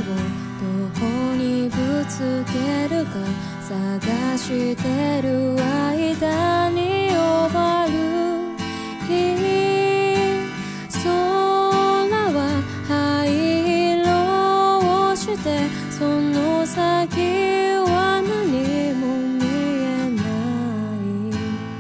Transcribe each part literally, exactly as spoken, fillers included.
どこにぶつけるか探してる間に終わる日、空は灰色をしてその先は何も見えない。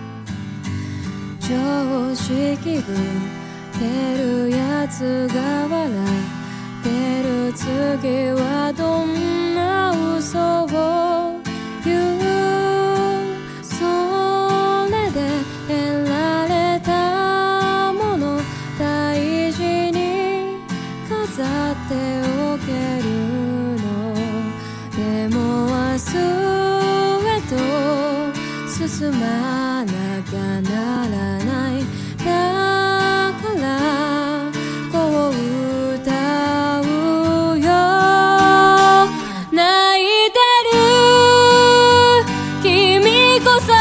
常識ぶってるやつが笑ってる、次はどんな嘘を言う。それで得られたもの大事に飾っておけるの。でも明日へと進まなきゃならない。だからこう歌うよ。泣いてる君こそ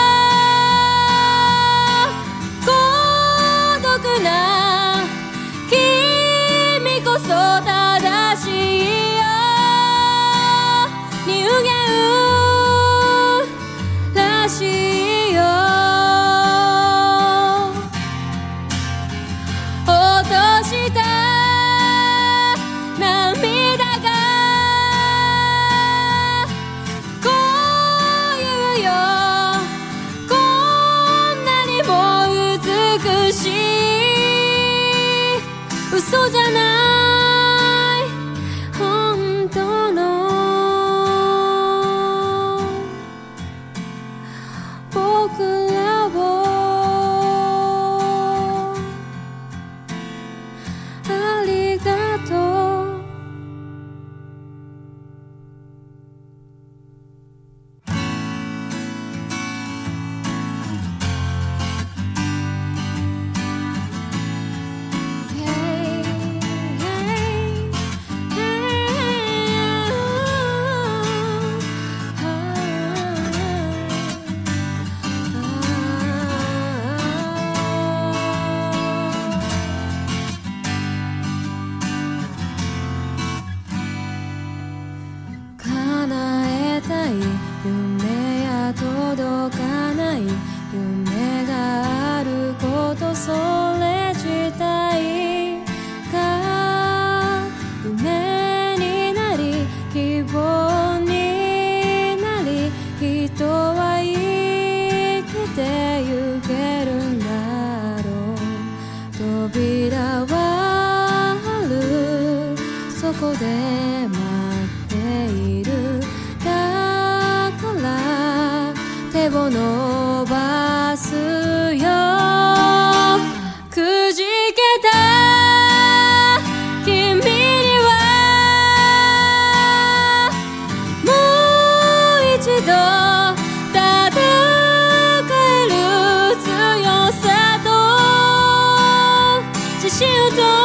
孤独な君こそ正しいよ。人間らしいよ。落とした涙がこういうよ。こんなにも美しい嘘じゃない本当の僕らをありがとう。叶えたい夢や届かない夢があること、それ自体が夢になり希望になり、人は生きてゆけるんだろう。扉はある、そこで待っている。だから手を伸ばすよ。くじけた君にはもう一度戦える強さと自信と